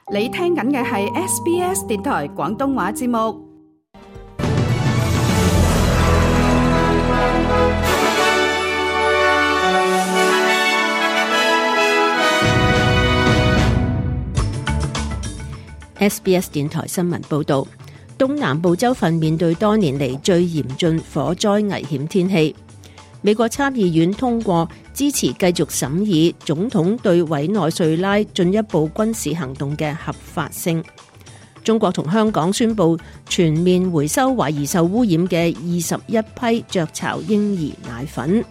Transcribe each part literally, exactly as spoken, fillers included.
你聽緊嘅係 S B S 電台廣東話節目。 S B S 電台新聞報道，東南部州份面對多年嚟最嚴峻火災危險天氣。美國參議院通過支持繼續審議總統對委內瑞拉進一步軍事行動嘅合法性。中國同香港宣布全面回收懷疑受污染嘅二十一批雀巢嬰兒奶粉。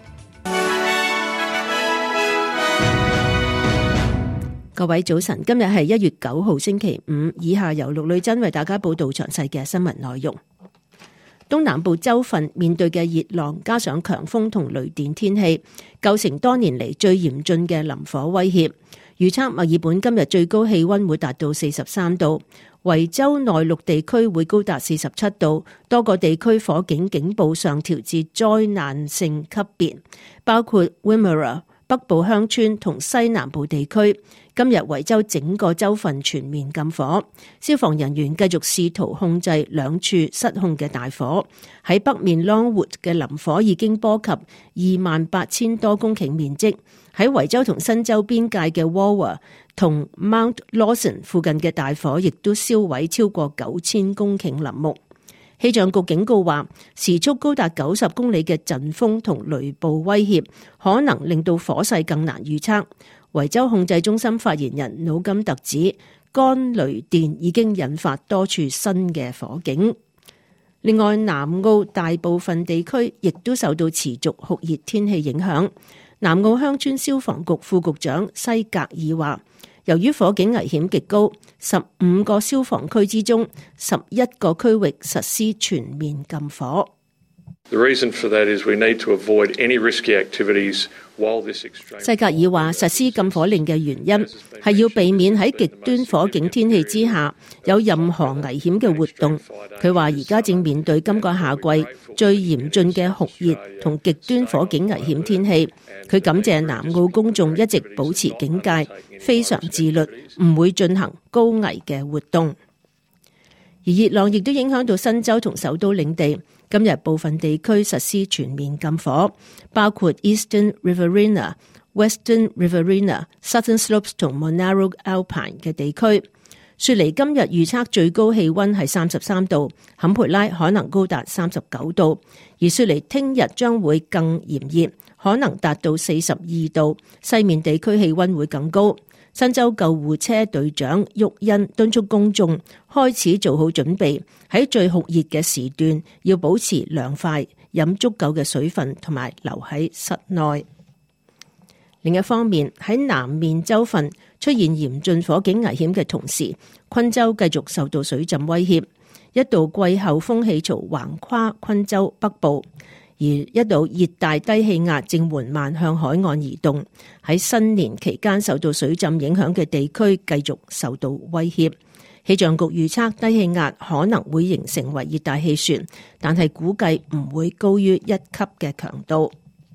各位早晨，今日係一月九號星期五，以下由陸女珍為大家報道詳細嘅新聞內容。東南部州份面對嘅熱浪加上強風同雷電天氣，構成多年嚟最嚴峻嘅林火威脅。預測墨爾本今日最高氣溫會達到四十三度，維州內陸地區會高達四十七度，多個地區火警警報上調至災難性級別，包括 Wimmera、北部鄉村同西南部地區。今日維州整個州份全面禁火，消防人員繼續試圖控制兩處失控嘅大火。喺北面 Longwood 嘅林火已經波及二萬八千多公頃面積，喺維州同新州邊界嘅 Wawa 同 Mount Lawson 附近嘅大火亦都燒毀超過九千公頃林木。氣象局警告話，時速高達九十公里嘅陣風同雷暴威脅可能令到火勢更難預測。維州控制中心發言人努金特指，乾雷電已經引發多處新嘅火警。另外，南澳大部分地區亦都受到持續酷熱天氣影響。南澳鄉村消防局副局長西格爾話，由於火警危險極高，十五個消防區之中，十一個區域實施全面禁火。 The reason for that is we need to avoid any risky activities while this extreme. 西格爾話，實施禁火令嘅原因係要避免喺極端火警天氣之下有任何危險嘅活動。佢話而家正面對今個夏季最嚴峻嘅酷熱同極端火警危險天氣。佢感謝南澳公眾一直保持警戒，非常自律，唔會進行高危嘅活動。而熱浪亦都影響到新州同首都領地。今日部分地區實施全面禁火，包括 Eastern Riverina、Western Riverina、Southern Slopes 同 Monaro Alpine 嘅地區。雪梨今日預測最高氣溫係三十三度，坎培拉可能高達三十九度，而雪梨聽日將會更炎熱，可能達到四十二度。西面地區氣溫會更高。新州救護車隊長沃恩敦促公眾開始做好準備，喺最酷熱嘅時段要保持涼快，飲足夠嘅水分同埋留喺室內。另一方面，喺南面州份出現嚴峻火警危險嘅同時，昆州繼續受到水浸威脅，一道季候風氣槽橫跨昆州北部，而一道熱帶低氣壓正緩慢向海岸移動，喺新年期間受到水浸影響嘅地區繼續受到威脅。氣象局預測低氣壓可能會形成為熱帶氣旋，但係估計唔會高於一級嘅強度。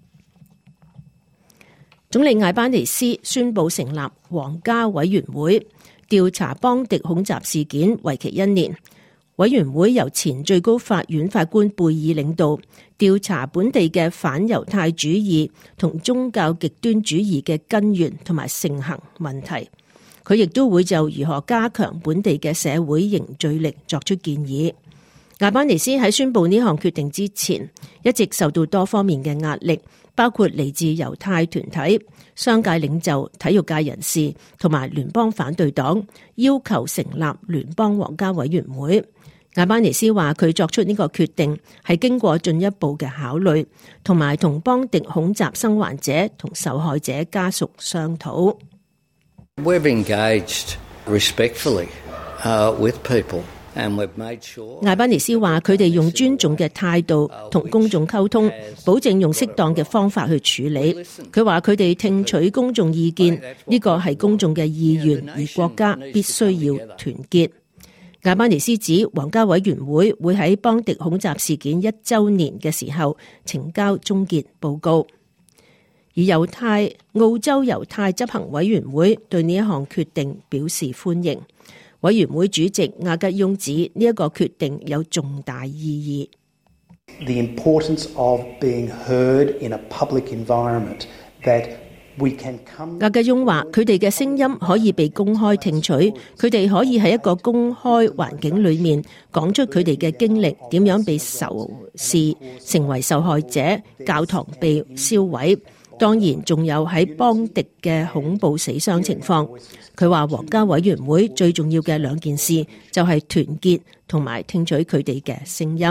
總理艾班尼斯宣布成立皇家委員會，調查邦迪恐襲事件，為期一年。委員會由前最高法院法官貝爾領導，調查本地嘅反猶太主義同宗教極端主義嘅根源同埋盛行問題。佢亦都會就如何加強本地嘅社會凝聚力作出建議。艾班尼斯喺宣布呢項決定之前，一直受到多方面嘅壓力，包括嚟自猶太團體、商界領袖、體育界人士同埋聯邦反對黨，要求成立聯邦皇家委員會。艾班尼斯話佢作出呢個決定係經過進一步嘅考慮，同埋同邦迪恐襲生還者同受害者家屬商討。 We've engaged respectfully, uh, with people. 艾班尼斯話佢哋用尊重嘅態度同公眾溝通，保證用適當嘅方法去處理。佢話佢哋聽取公眾意見，呢個係公眾嘅意願，而國家必須要團結。艾班尼斯指皇家委員會會喺邦迪恐襲事件一週年嘅時候呈交終結報告。而猶太澳洲猶太執行委員會對呢一項決定表示歡迎。 委員會主席亞吉翁指呢一個決定有重大意義。 The importance of being heard in a public environment that we can come。 亞吉翁話：佢哋嘅聲音可以被公開聽取，佢哋可以喺一個公開環境裏面講出佢哋嘅經歷，點樣被仇視，成為受害者，教堂被燒毀。當然仲有喺邦迪嘅恐怖死傷情況。佢話皇家委員會最重要嘅兩件事就係團結同埋聽取佢哋嘅聲音。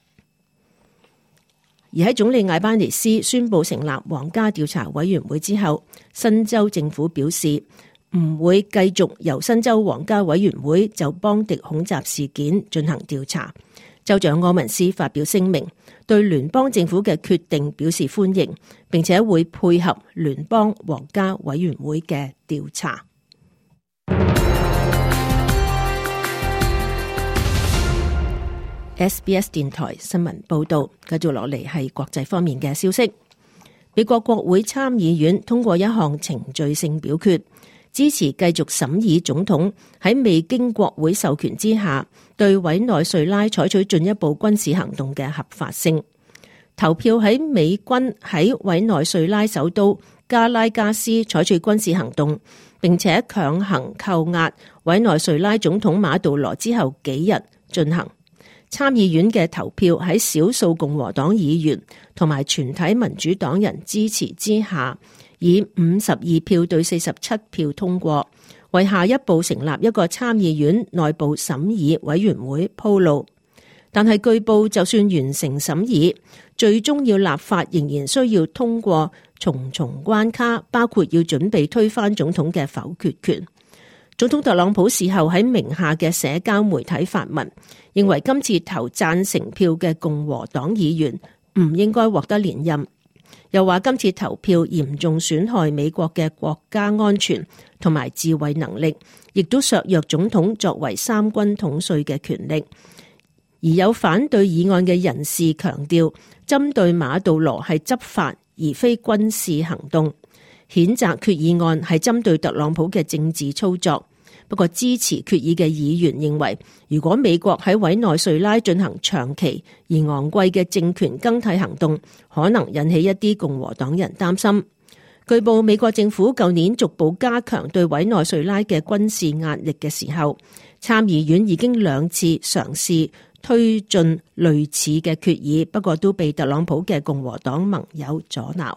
而喺總理艾班尼斯宣布成立皇家調查委員會之後，新州政府表示唔會繼續由新州皇家委員會就邦迪恐襲事件進行調查。州長柯文斯發表聲明，對聯邦政府嘅決定表示歡迎，並且會配合聯邦皇家委員會嘅調查。S B S 電台新聞報道，繼續落嚟係國際方面嘅消息。美國國會參議院通過一項程序性表決，支持繼續審議總統喺未經國會授權之下對委內瑞拉採取進一步軍事行動嘅合法性。投票喺美軍喺委內瑞拉首都加拉加斯採取軍事行動，並且強行扣押委內瑞拉總統馬杜羅之後幾日進行。參議院嘅投票喺少數共和黨議員同埋全體民主黨人支持之下，以五十二票對四十七票通過，為下一步成立一個參議院內部審議委員會鋪路。但係據報，就算完成審議，最終要立法仍然需要通過重重關卡，包括要準備推翻總統嘅否決權。總統特朗普事後喺名下嘅社交媒體發文，認為今次投贊成票嘅共和黨議員唔應該獲得連任，又話今次投票嚴重損害美國嘅國家安全同埋自衛能力，亦都削弱總統作為三軍統帥嘅權力。而有反對議案嘅人士強調，針對馬杜羅係執法而非軍事行動。譴責決議案係針對特朗普嘅政治操作。不過支持決議嘅議員認為，如果美國喺委內瑞拉進行長期而昂貴嘅政權更替行動，可能引起一啲共和黨人擔心。據報，美國政府舊年逐步加強對委內瑞拉嘅軍事壓力嘅時候，參議院已經兩次嘗試推進類似嘅決議，不過都被特朗普嘅共和黨盟友阻撓。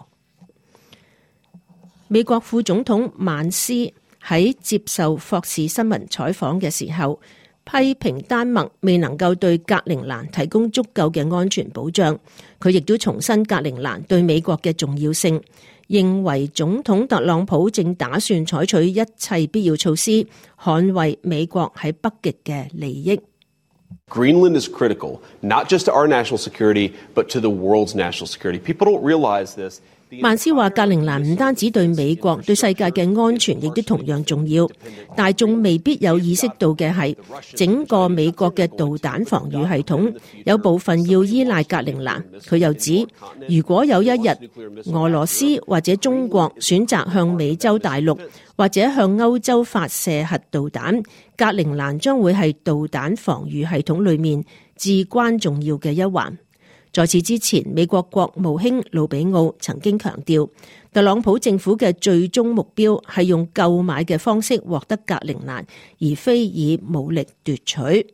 美國副總統曼斯喺接受霍士新聞採訪嘅時候，批評丹麥未能夠對格陵蘭提供足夠嘅安全保障。佢亦都重申格陵蘭對美國嘅重要性，認為總統特朗普正打算採取一切必要措施，捍衛美國喺北極嘅利益。 Greenland is critical, not just to our national security, but to the world's national security. People don't realize this. 曼斯話：格陵蘭唔單止對美國、對世界嘅安全，亦都同樣重要。大眾未必有意識到嘅係，整個美國嘅導彈防禦系統有部分要依賴格陵蘭。佢又指，如果有一日俄羅斯或者中國選擇向美洲大陸或者向歐洲發射核導彈，格陵蘭將會係導彈防禦系統裏面至關重要嘅一環。在此之前，美國國務卿魯比奧曾經強調，特朗普政府嘅最終目標係用購買嘅方式獲得格陵蘭，而非以武力奪取。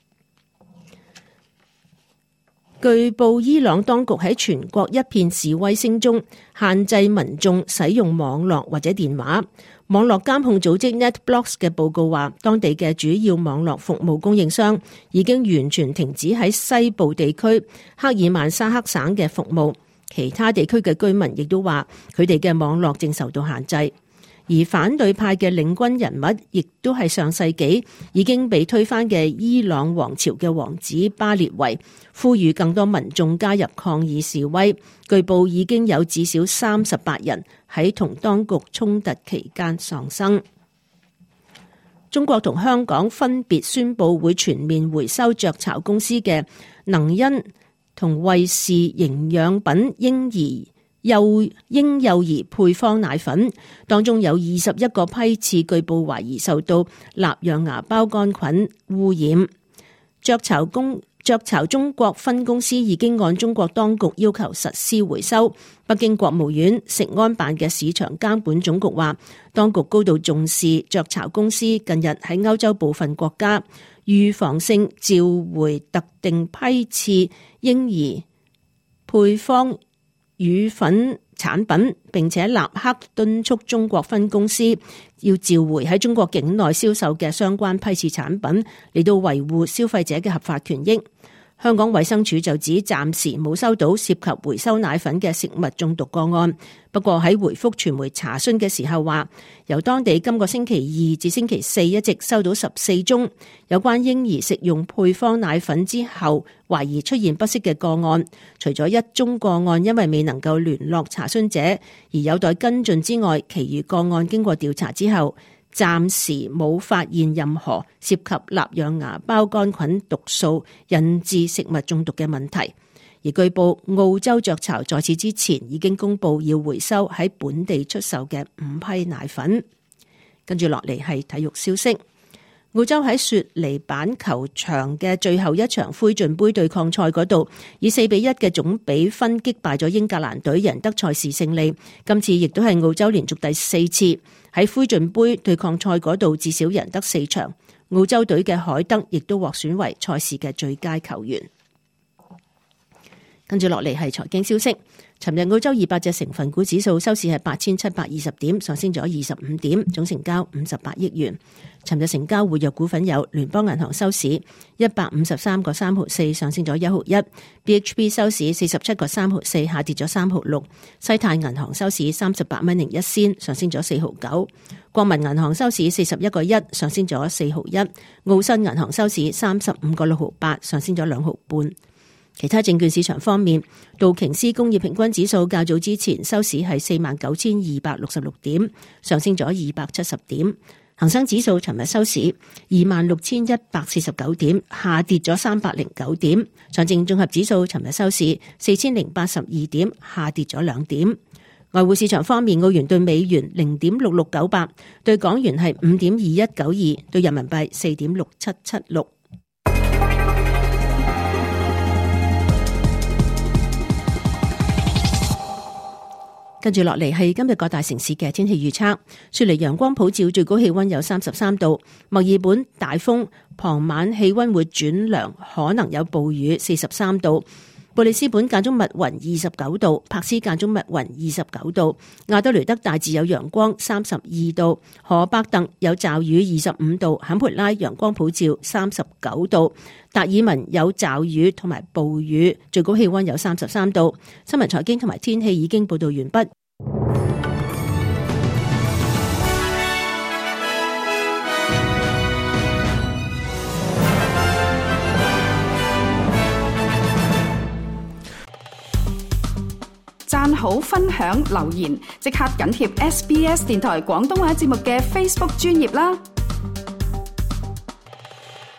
據報，伊朗當局喺全國一片示威聲中限制民眾使用網絡或者電話。網絡監控組織 NetBlocks 嘅報告話，當地嘅主要網絡服務供應商已經完全停止喺西部地區克爾曼沙克省嘅服務。其他地區嘅居民亦都話，佢哋嘅網絡正受到限制。而反對派嘅領軍人物亦都係上世紀已經被推翻嘅伊朗王朝嘅王子巴列維，呼籲更多民眾加入抗議示威。據報已經有至少三十八人喺同當局衝突期間喪生。中國同香港分別宣布會全面回收雀巢公司嘅能恩同衛士營養品嬰兒幼嬰幼兒配方奶粉，當中有二十一個批次據報懷疑受到納樣芽孢桿菌污染。雀巢公雀巢中國分公司已經按中國當局要求實施回收。北京國務院食安辦嘅市場監管總局話，當局高度重視雀巢公司近日喺歐洲部分國家預防性召回特定批次嬰兒配方乳粉產品，並且立刻敦促中國分公司要召回喺中國境內銷售嘅相關批次產品，嚟到維護消費者嘅合法權益。香港衛生署就指暫時冇收到涉及回收奶粉嘅食物中毒個案，不過喺回覆傳媒查詢嘅時候話，由當地今個星期二至星期四一直收到十四宗有關嬰兒食用配方奶粉之後懷疑出現不適嘅個案，除咗一宗個案因為未能夠聯絡查詢者而有待跟進之外，其餘個案經過調查之後，暫時冇發現任何涉及納樣芽孢桿菌毒素引致食物中毒嘅問題。而據報，澳洲雀巢在此之前已經公布要回收喺本地出售嘅五批奶粉。跟住落嚟係體育消息。澳洲喺雪梨板球場嘅最後一場灰燼杯對抗賽嗰度，以四比一嘅總比分擊敗咗英格蘭隊，贏得賽事勝利。今次亦都係澳洲連續第四次喺灰燼杯對抗賽嗰度至少贏得四場。澳洲隊嘅海德亦都獲選為賽事嘅最佳球員。跟住落嚟係財經消息。尋日澳洲二百隻成分股指數收市係八千七百二十點，上升咗二十五點，總成交五十八億元。尋日成交活躍股份有聯邦銀行收市一百五十三個三毫四，上升咗一毫一。B H P 收市四十七個三毫四，下跌咗三毫六。西太銀行收市三十八蚊零一仙，上升咗四毫九。國民銀行收市四十一個一，上升咗四毫一。澳新銀行收市三十五個六毫八，上升咗兩毫半。其他證券市場方面，道瓊斯工業平均指數較早之前收市係四萬九千二百六十六點，上升咗二百七十點。恒生指數尋日收市二萬六千一百四十九點，下跌咗三百零九點。上證綜合指數尋日收市四千零八十二點，下跌咗兩點。外匯市場方面，澳元對美元零點六六九八，對港元係五點二一九二，對人民幣四點六七七六。跟住落嚟係今日各大城市嘅天氣預測。雪梨陽光普照，最高氣溫有三十三度；墨爾本大風，傍晚氣溫會轉涼，可能有暴雨，四十三度；布里斯本間中密雲，二十九度；柏斯間中密雲，二十九度；亞德雷德大致有陽光，三十二度；荷伯特有驟雨，二十五度；坎培拉陽光普照，三十九度；達爾文有驟雨同埋暴雨，最高氣溫有三十三度。新聞財經同埋天氣已經報道完畢。 讚好、分享、留言，即刻緊貼 S B S 電台廣東話節目嘅 Facebook 專頁啦！